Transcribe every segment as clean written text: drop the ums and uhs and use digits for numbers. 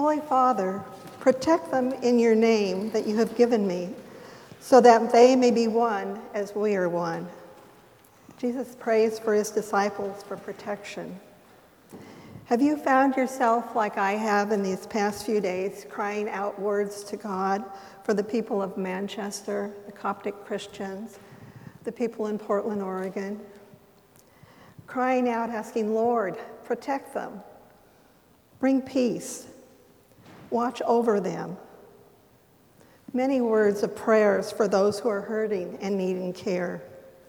Holy Father, protect them in your name that you have given me, so that they may be one as we are one. Jesus prays for his disciples for protection. Have you found yourself, like I have in these past few days, crying out words to God for the people of Manchester, the Coptic Christians, the people in Portland, Oregon? Crying out, asking, Lord, protect them, bring peace, watch over them. Many words of prayers for those who are hurting and needing care.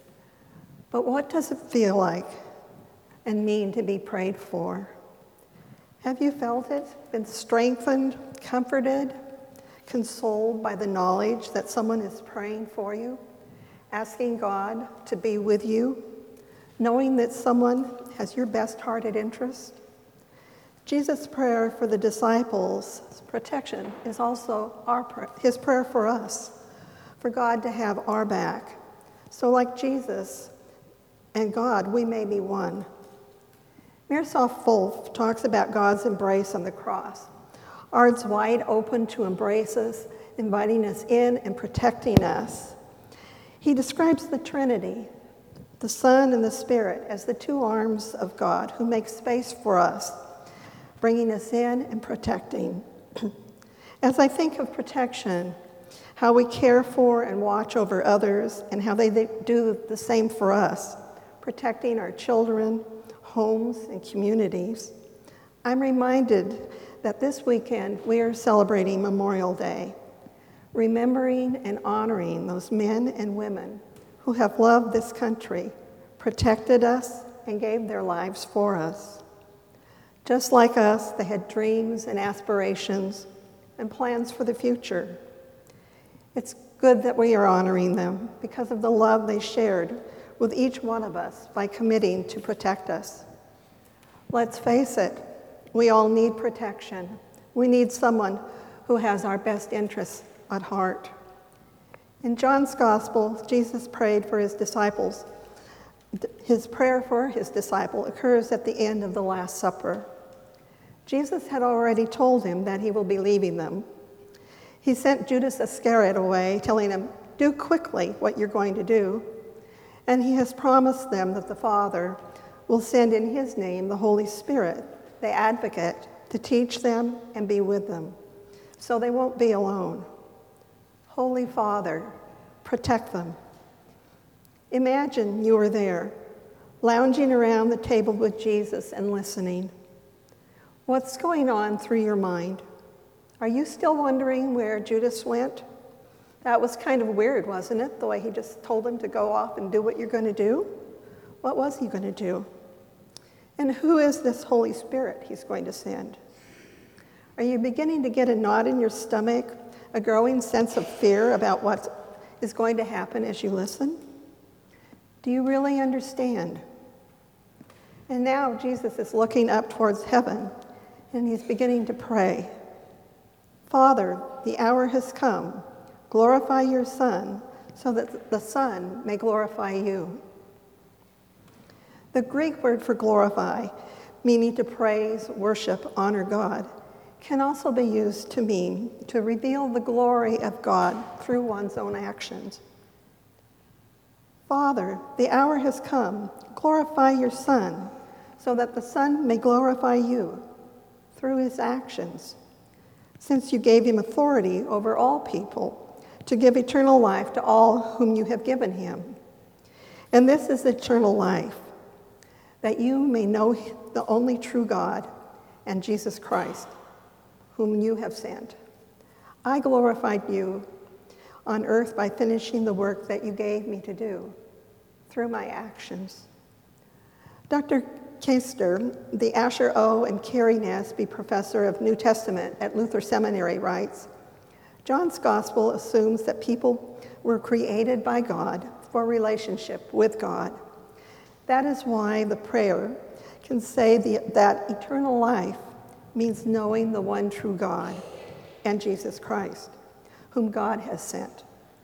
But what does it feel like and mean to be prayed for? Have you felt it, been strengthened, comforted, consoled by the knowledge that someone is praying for you, asking God to be with you, knowing that someone has your best hearted interest? Jesus' prayer for the disciples' protection is also his prayer for us, for God to have our back. So like Jesus and God, we may be one. Miroslav Volf talks about God's embrace on the cross, arms wide open to embrace us, inviting us in and protecting us. He describes the Trinity, the Son and the Spirit, as the two arms of God who make space for us, bringing us in and protecting. As I think of protection, how we care for and watch over others, and how they do the same for us, protecting our children, homes, and communities, I'm reminded that this weekend we are celebrating Memorial Day, remembering and honoring those men and women who have loved this country, protected us, and gave their lives for us. Just like us, they had dreams and aspirations and plans for the future. It's good that we are honoring them because of the love they shared with each one of us by committing to protect us. Let's face it, we all need protection. We need someone who has our best interests at heart. In John's Gospel, Jesus prayed for his disciples. His prayer for his disciple occurs at the end of the Last Supper. Jesus had already told him that he will be leaving them. He sent Judas Iscariot away, telling him, do quickly what you're going to do. And he has promised them that the Father will send in his name the Holy Spirit, the advocate, to teach them and be with them, so they won't be alone. Holy Father, protect them. Imagine you were there, lounging around the table with Jesus and listening. What's going on through your mind? Are you still wondering where Judas went? That was kind of weird, wasn't it? The way he just told him to go off and do what you're going to do? What was he going to do? And who is this Holy Spirit he's going to send? Are you beginning to get a knot in your stomach, a growing sense of fear about what is going to happen as you listen? Do you really understand? And now Jesus is looking up towards heaven, and he's beginning to pray. Father, the hour has come. Glorify your Son, so that the Son may glorify you. The Greek word for glorify, meaning to praise, worship, honor God, can also be used to mean to reveal the glory of God through one's own actions. Father, the hour has come. Glorify your Son, so that the Son may glorify you through his actions, since you gave him authority over all people, to give eternal life to all whom you have given him. And this is eternal life, that you may know the only true God and Jesus Christ, whom you have sent. I glorified you on earth by finishing the work that you gave me to do through my actions. Dr. Kester, the Asher O. and Carrie Nasby Professor of New Testament at Luther Seminary, writes, John's Gospel assumes that people were created by God for relationship with God. That is why the prayer can say that eternal life means knowing the one true God and Jesus Christ, whom God has sent.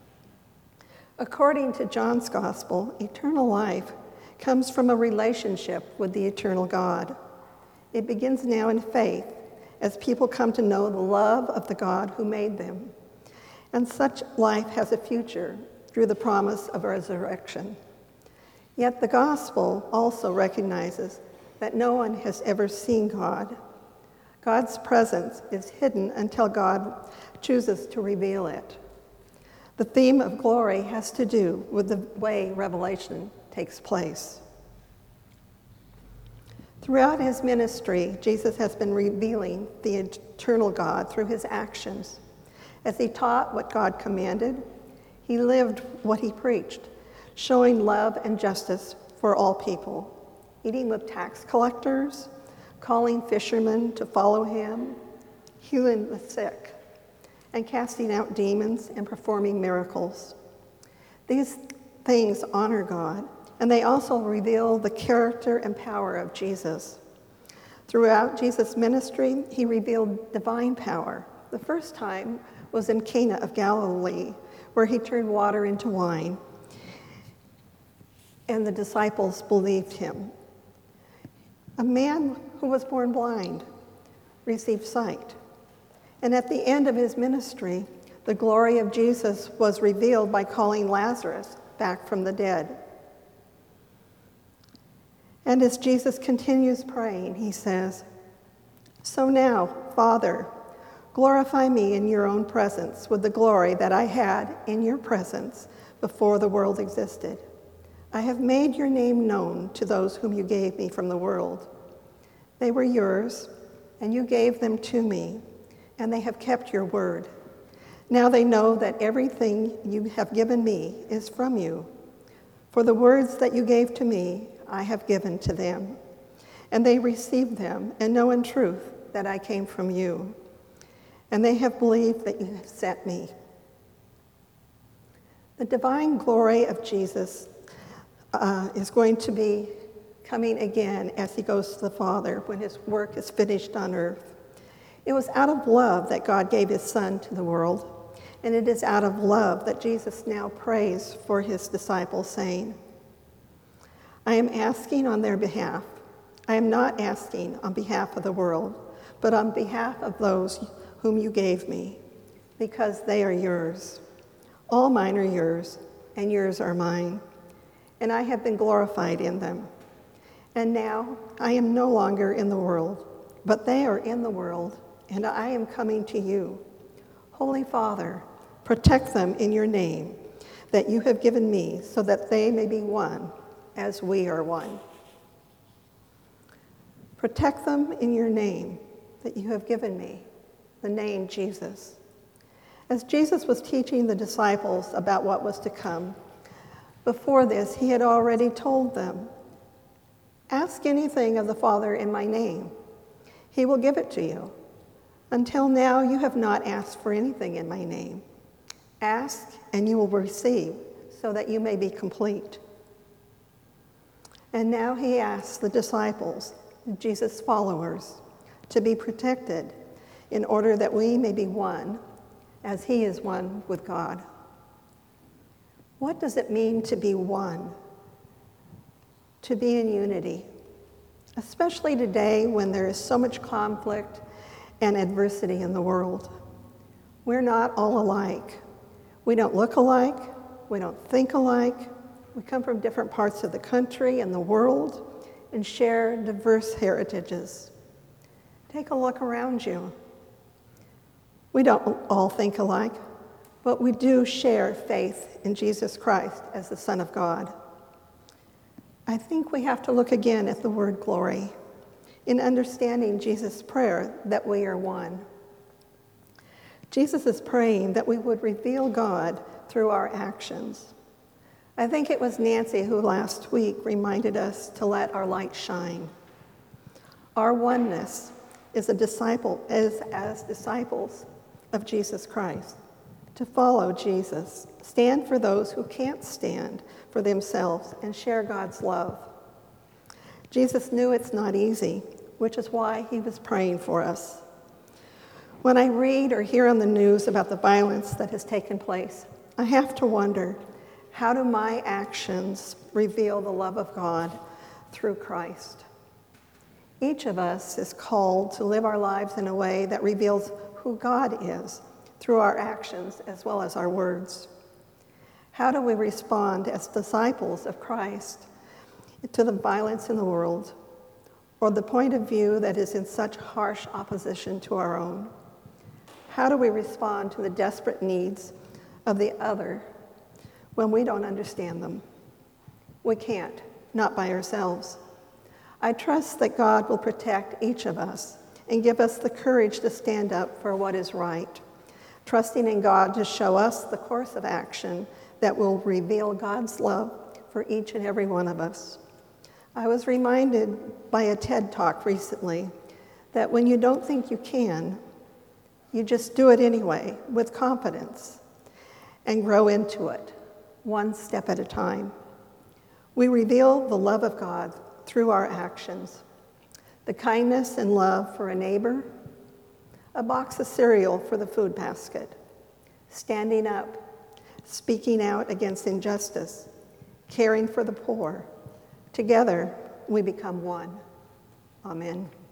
According to John's Gospel, eternal life comes from a relationship with the eternal God. It begins now in faith as people come to know the love of the God who made them. And such life has a future through the promise of resurrection. Yet the gospel also recognizes that no one has ever seen God. God's presence is hidden until God chooses to reveal it. The theme of glory has to do with the way revelation takes place. Throughout his ministry, Jesus has been revealing the eternal God through his actions. As he taught what God commanded, he lived what he preached, showing love and justice for all people, eating with tax collectors, calling fishermen to follow him, healing the sick, and casting out demons and performing miracles. These things honor God, and they also reveal the character and power of Jesus. Throughout Jesus' ministry, he revealed divine power. The first time was in Cana of Galilee, where he turned water into wine, and the disciples believed him. A man who was born blind received sight. And at the end of his ministry, the glory of Jesus was revealed by calling Lazarus back from the dead. And as Jesus continues praying, he says, "So now, Father, glorify me in your own presence with the glory that I had in your presence before the world existed. I have made your name known to those whom you gave me from the world. They were yours, and you gave them to me, and they have kept your word. Now they know that everything you have given me is from you. For the words that you gave to me, I have given to them, and they received them and know in truth that I came from you. And they have believed that you have sent me." The divine glory of Jesus is going to be coming again as he goes to the Father when his work is finished on earth. It was out of love that God gave his Son to the world, and it is out of love that Jesus now prays for his disciples, saying, "I am asking on their behalf. I am not asking on behalf of the world, but on behalf of those whom you gave me, because they are yours. All mine are yours, and yours are mine, and I have been glorified in them. And now I am no longer in the world, but they are in the world, and I am coming to you. Holy Father, protect them in your name that you have given me, so that they may be one as we are one." Protect them in your name that you have given me, the name Jesus. As Jesus was teaching the disciples about what was to come, before this he had already told them, "Ask anything of the Father in my name. He will give it to you. Until now you have not asked for anything in my name. Ask and you will receive, so that you may be complete." And now he asks the disciples, Jesus' followers, to be protected in order that we may be one as he is one with God. What does it mean to be one? To be in unity, especially today when there is so much conflict and adversity in the world. We're not all alike. We don't look alike. We don't think alike. We come from different parts of the country and the world and share diverse heritages. Take a look around you. We don't all think alike, but we do share faith in Jesus Christ as the Son of God. I think we have to look again at the word glory in understanding Jesus' prayer that we are one. Jesus is praying that we would reveal God through our actions. I think it was Nancy who last week reminded us to let our light shine. Our oneness is as disciples of Jesus Christ, to follow Jesus, stand for those who can't stand for themselves, and share God's love. Jesus knew it's not easy, which is why he was praying for us. When I read or hear on the news about the violence that has taken place, I have to wonder, how do my actions reveal the love of God through Christ? Each of us is called to live our lives in a way that reveals who God is through our actions as well as our words. How do we respond as disciples of Christ to the violence in the world, or the point of view that is in such harsh opposition to our own? How do we respond to the desperate needs of the other when we don't understand them? We can't, not by ourselves. I trust that God will protect each of us and give us the courage to stand up for what is right, trusting in God to show us the course of action that will reveal God's love for each and every one of us. I was reminded by a TED Talk recently that when you don't think you can, you just do it anyway with confidence and grow into it, one step at a time. We reveal the love of God through our actions, the kindness and love for a neighbor, a box of cereal for the food basket, standing up, speaking out against injustice, caring for the poor. Together, we become one. Amen.